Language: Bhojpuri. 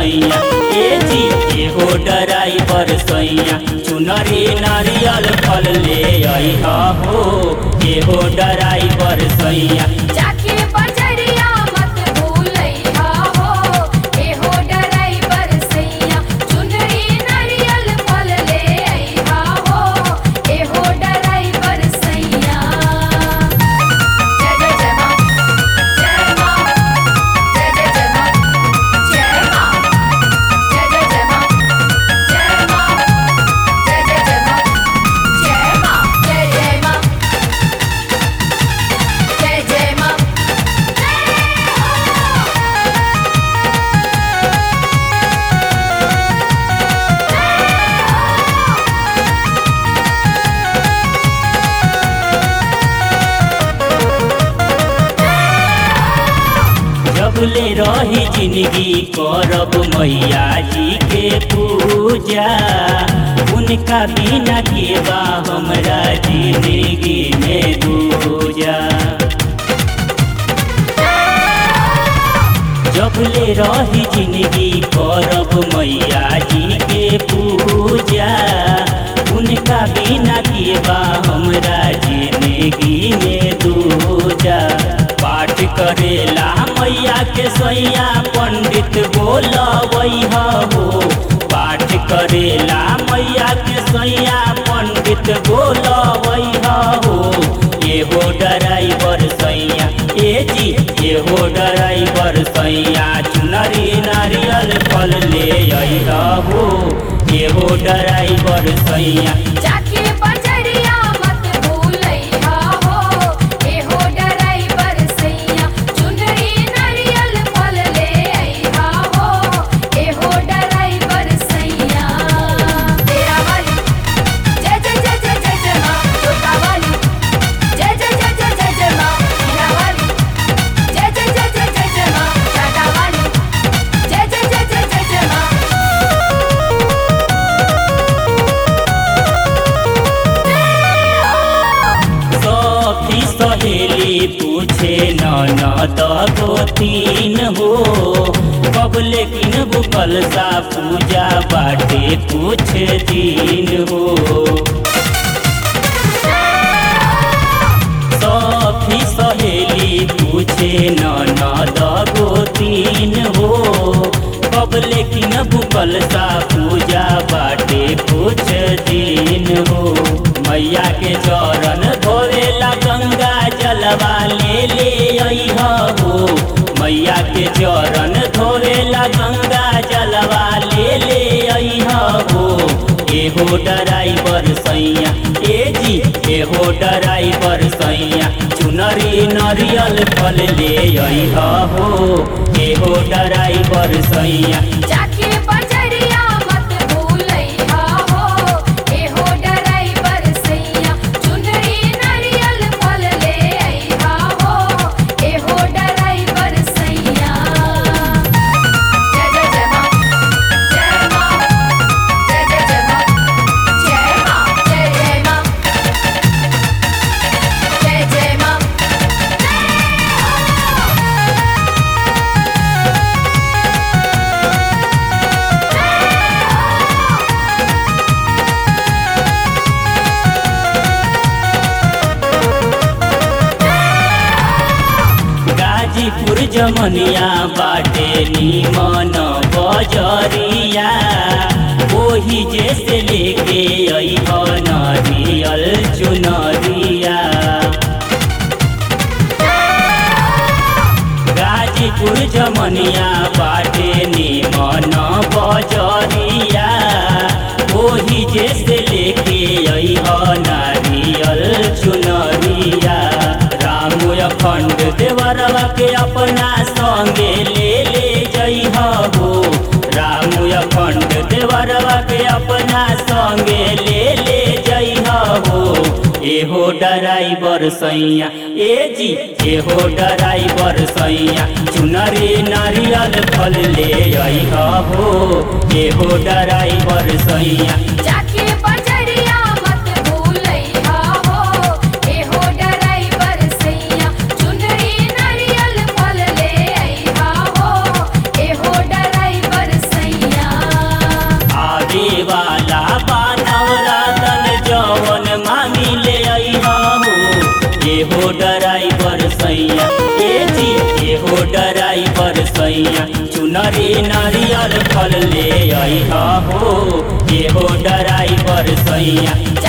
सैया ए जी एहो ड्राइवर सैया चुनरी नारियल फल ले अइहा हो एहो ड्राइवर सैया जाके बजरिया मत भूलइहा हो एहो ड्राइवर सैया चुनरी नारियल फल ले अइहा हो एहो ड्राइवर सैया। जय जय जय मां जय मां जय जय जय मां जय मां जय जय जय मां जय मां जय जय जय मां जय मां जय जय मां जय जय मां। जबले रही जिंदगी करब मैया जी के पूजा उनका बिना के बा हमरा जिंदगी में दूजा। जबले रही जिंदगी करब मैया जी के पूजा उनका बिना के बा हमरा जिंदगी में दूजा। पाठ करेला मैया के सैया पंडित बोलबैहा हो पाठ करेला मैया के सैया पंडित बोलबैहा हो एहो ड्राइवर सैया ए जी एहो ड्राइवर सैया चुनरी नारियल फल ले अइहा हो एहो ड्राइवर सैया जाके बजरिया मत भूलइहा हो एहो ड्राइवर सैया चुनरी नारियल फल ले अइहा हो एहो ड्राइवर सैया। तेरा वाली जय जय जय जय जय जय मां छोटा वाली जय जय जय जय जय जय मां हीरा वाली जय जय जय जय जय जय मां टाटा वाली जय जय जय जय जय जय मां। सखी सहेली पूछे ननद गोतीन हो कबले किनबु कलसा पूजा बाटे कुछ दिन हो। सखी सहेली पूछे ननद गोतीन हो कबले किनबु कलसा पूजा बाटे कुछ दिन हो। मैया के चरण धोवेला गंगा जलवा ले अइहा हो मैया के चरण धोवेला गंगा जलवा ले अइहा हो एहो ड्राइवर सैया ए जी एहो ड्राइवर सैया चुनरी नारियल फल ले अइहा हो एहो ड्राइवर सैया जाके बजरिया मत भूलइहा हो एहो ड्राइवर सैया चुनरी नारियल फल ले अइहा हो एहो ड्राइवर सैया। जय जय जय मां जय मां जय जय जय मां जय मां जय जय मां जय जय मां। गाजीपुर जमनिया बाटे नीमन बजरिया ओही जैसे लेके अइहा नारियल चुनरिया। गाजीपुर जमनिया बाटे नीमन बजरिया ओही जैसे लेके अइहा नारियल चुनरिया। रामू अखंड देवरवा के अपना संगे ले जइहा हो रामू अखंड देवरवा के अपना संगे ले जइहा हो एहो ड्राइवर सैया ए जी एहो ड्राइवर सैया चुनरी नारियल फल ले अइहा हो एहो ड्राइवर सैया जाके बजरिया मत भूलइहा हो एहो ड्राइवर सैया चुनरी नारियल फल ले अइहा हो एहो ड्राइवर सैया। मेला बानवरातन जवन मांगी ले अइहा हो एहो ड्राइवर सैया ए जी एहो ड्राइवर सैया चुनरी नारियल फल ले अइहा हो एहो ड्राइवर सैया